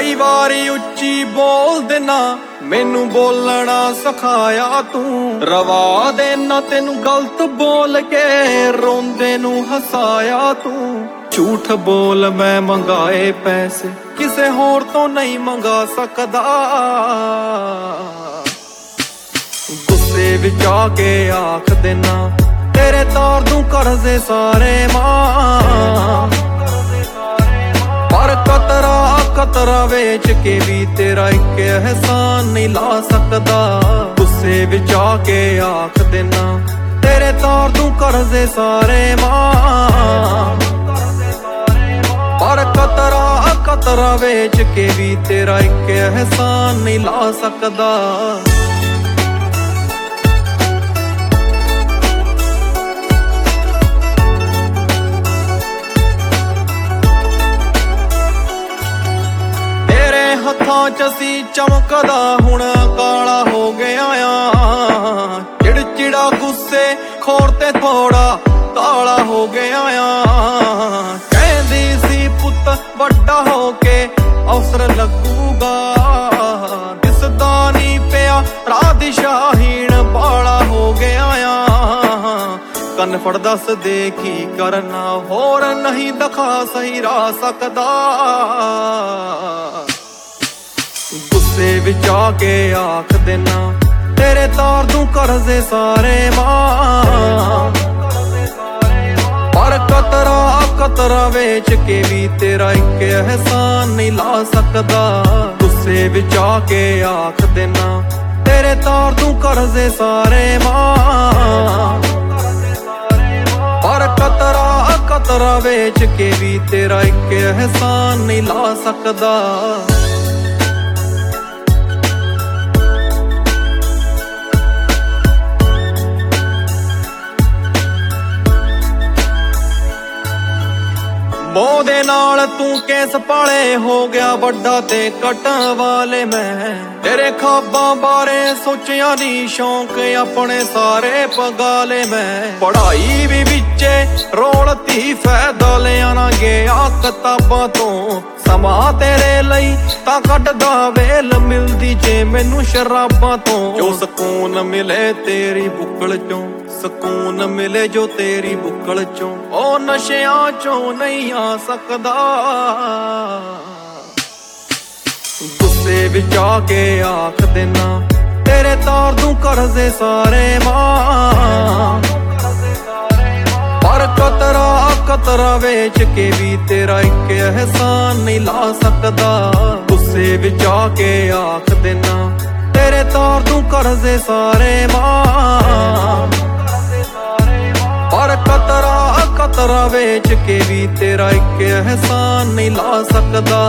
ਕਈ ਵਾਰੀ ਉੱਚੀ ਬੋਲ ਦੇਣਾ, ਮੈਨੂੰ ਬੋਲਣਾ ਸਿਖਾਇਆ ਤੂੰ। ਰਵਾ ਦੇਣਾ ਤੈਨੂੰ ਗਲਤ ਬੋਲ ਕੇ, ਰੋਂਦੇ ਨੂੰ ਹਸਾਇਆ ਤੂੰ। ਝੂਠ ਬੋਲ ਮੈਂ ਮੰਗਾਏ ਪੈਸੇ, ਕਿਸੇ ਹੋਰ ਤੋਂ ਨਹੀਂ ਮੰਗਾ ਸਕਦਾ। ਗੁੱਸੇ ਵਿੱਚ ਆ ਕੇ ਆਖ ਦੇਣਾ, ਤੇਰੇ ਤਾਰ ਦੂੰ ਕਰਜ਼ੇ ਸਾਰੇ ਮਾਂ। ਪਰ ਕਤਰਾ ਵੇਚ ਕੇ ਵੀ ਤੇਰਾ ਇੱਕ ਅਹਿਸਾਨ ਨਹੀਂ ਲਾ ਸਕਦਾ। ਗੁੱਸੇ ਵਿੱਚ ਆ ਕੇ ਆਖ ਦੇਣਾ, ਤੇਰੇ ਤਾਰ ਦੂੰ ਕਰਜ਼ੇ ਸਾਰੇ ਮਾਂ। ਪਰ ਕਤਰਾ ਵੇਚ ਕੇ ਵੀ ਤੇਰਾ ਇੱਕ ਅਹਿਸਾਨ ਨਹੀਂ ਲਾ ਸਕਦਾ। ਹੱਥਾਂ ਚ ਸੀ ਚਮਕਦਾ, ਹੁਣ ਕਾਲਾ ਹੋ ਗਿਆ ਆ। ਚਿੜਚਿੜਾ ਗੁੱਸੇ ਖੋਰ ਤੇ ਥੋੜਾ ਕਾਲਾ ਹੋ ਗਿਆ ਆ। ਕਹਿੰਦੀ ਸੀ ਪੁੱਤ ਵੱਡਾ ਹੋ ਕੇ ਅਫਸਰ ਲੱਗੂਗਾ, ਦਿਸਦਾ ਨਹੀਂ ਪਿਆ ਰਾਹ ਦਿਸ਼ਾਹੀਣ ਬਾਲਾ ਹੋ ਗਿਆ ਆ। ਕੰਨ ਫੜ ਦੱਸ ਦੇ ਕੀ ਕਰਨਾ, ਹੋਰ ਨਹੀਂ ਦਿਖਾ ਸਹੀ ਰਾਹ ਸਕਦਾ। ਗੁੱਸੇ ਵਿੱਚ ਆ ਕੇ ਆਖ ਦੇਣਾ, ਤੇਰੇ ਤਾਰ ਦੂੰ ਕਰਜ਼ੇ ਸਾਰੇ ਮਾਂ। ਪਰ ਕਤਰਾ ਵੇਚ ਕੇ ਵੀ ਤੇਰਾ ਇੱਕ ਅਹਿਸਾਨ ਨਹੀਂ ਲਾ ਸਕਦਾ। ਗੁੱਸੇ ਵਿੱਚ ਆ ਕੇ ਆਖ ਦੇਣਾ, ਤੇਰੇ ਤਾਰ ਦੂੰ ਕਰਜ਼ੇ ਸਾਰੇ ਮਾਂ। ਪਰ ਕਤਰਾ ਵੇਚ ਕੇ ਵੀ ਤੇਰਾ ਇੱਕ ਅਹਿਸਾਨ ਨਹੀਂ ਲਾ ਸਕਦਾ। ਮੋਹ ਦੇ ਨਾਲ ਤੂੰ ਕੇਸ ਪਾਲੇ, ਹੋ ਗਿਆ ਵੱਡਾ ਤੇ ਕਟਣ ਵਾਲੇ ਮੈਂ। ਤੇਰੇ ਖਾਬਾਂ ਬਾਰੇ ਸੋਚਿਆ ਨੀ, ਸ਼ੌਂਕ ਆਪਣੇ ਸਾਰੇ ਪਗਾਲੇ ਮੈਂ। ਪੜ੍ਹਾਈ ਵੀ ਵਿੱਚੇ ਰੋਲਤੀ, ਫਾਇਦਾ ਲਿਆਣਾ ਗਿਆ ਕਿਤਾਬਾਂ ਤੋਂ। ਸਮਾਂ ਤੇਰੇ ਲਈ ਤਾਂ ਕੱਢਦਾ ਵੇਲ, ਮਿਲਦੀ ਜੇ ਮੈਨੂੰ ਸ਼ਰਾਬਾਂ ਤੋਂ। ਜੋ ਸਕੂਨ ਮਿਲੇ ਤੇਰੀ ਬੁੱਕਲ ਚੋਂ, ਸਕੂਨ ਮਿਲੇ ਜੋ ਤੇਰੀ ਬੁੱਕਲ ਚੋਂ, ਉਹ ਨਸ਼ਿਆਂ ਚੋਂ ਨਹੀਂ ਆ ਸਕਦਾ। ਗੁੱਸੇ ਵਿੱਚ ਆ ਕੇ ਆਖ ਦੇਣਾ, ਤੇਰੇ ਤਾਰ ਦੂੰ ਕਰਜ਼ੇ ਸਾਰੇ ਮਾਂ। ਪਰ ਕਤਰਾ ਵੇਚ ਕੇ ਵੀ ਤੇਰਾ ਇੱਕ ਅਹਿਸਾਨ ਨਹੀਂ ਲਾ ਸਕਦਾ। ਗੁੱਸੇ ਵਿੱਚ ਆ ਕੇ ਆਖ ਦੇਣਾ, ਤੇਰੇ ਤਾਰ ਦੂੰ ਕਰਜ਼ੇ ਸਾਰੇ ਮਾਂ। ਪਰ ਕਤਰਾ ਵੇਚ ਕੇ ਵੀ ਤੇਰਾ ਇੱਕ ਅਹਿਸਾਨ ਨਹੀਂ ਲਾ ਸਕਦਾ।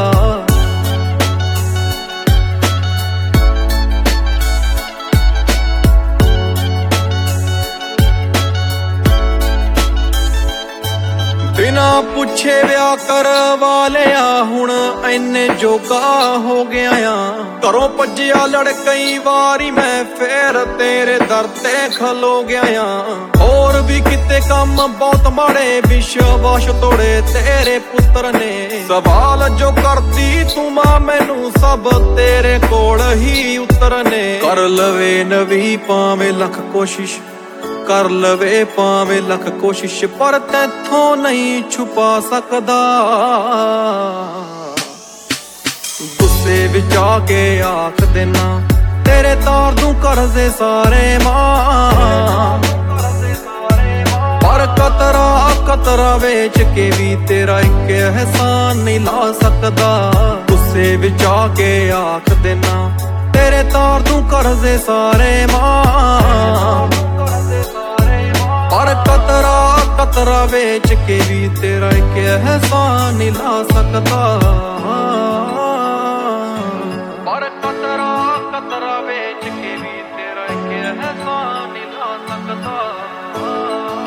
ਬਿਨਾਂ ਪੁੱਛੇ ਵਿਆਹ ਕਰਵਾ ਲਿਆ, ਹੁਣ ਐਨੇ ਜੋਗਾ ਹੋ ਗਿਆ ਆ। ਘਰੋਂ ਭੱਜਿਆ ਲੜ ਕਈ ਵਾਰੀ ਮੈਂ, ਫੇਰ ਤੇਰੇ ਦਰ ਤੇ ਖਲੋ ਗਿਆ ਆ। ਹੋਰ ਵੀ ਕਿਤੇ ਕੰਮ ਬਹੁਤ ਮਾੜੇ, ਵਿਸ਼ਵਾਸ ਤੋੜੇ ਤੇਰੇ ਪੁੱਤਰ ਨੇ। ਸਵਾਲ ਜੋ ਕਰਦੀ ਤੂੰ ਮਾਂ ਮੈਨੂੰ, ਸਭ ਤੇਰੇ ਕੋਲ ਹੀ ਉੱਤਰ ਨੇ। ਕਰ ਲਵੇ ਨਵੀਂ ਭਾਵੇਂ ਲੱਖ ਕੋਸ਼ਿਸ਼, ਕਰ ਲਵੇ ਭਾਵੇਂ ਲੱਖ ਕੋਸ਼ਿਸ਼, ਪਰ ਤੈਥੋਂ ਨਹੀਂ ਛੁਪਾ ਸਕਦਾ। ਗੁੱਸੇ ਵਿੱਚ ਆ ਕੇ ਆਖ ਦੇਣਾ, ਤੇਰੇ ਤਾਰ ਦੂੰ ਕਰਜ਼ੇ ਸਾਰੇ ਮਾਂ। ਪਰ ਕਤਰਾ ਵੇਚ ਕੇ ਵੀ ਤੇਰਾ ਇੱਕ ਅਹਿਸਾਨ ਨਹੀਂ ਲਾ ਸਕਦਾ। ਗੁੱਸੇ ਵਿੱਚ ਆ ਕੇ ਆਖ ਦੇਣਾ, ਤੇਰੇ ਤਾਰ ਦੂੰ ਕਰਜ਼ੇ ਸਾਰੇ ਮਾਂ। ਪਰ ਕਤਰਾ ਵੇਚ ਕੇ ਵੀ ਤੇਰਾ ਇੱਕ ਅਹਿਸਾਨ ਨਹੀਂ ਲਾ ਸਕਦਾ। ਪਰ ਕਤਰਾ ਵੇਚ ਕੇ ਵੀ ਤੇਰਾ ਇੱਕ ਅਹਿਸਾਨ ਨਹੀਂ ਲਾ ਸਕਦਾ।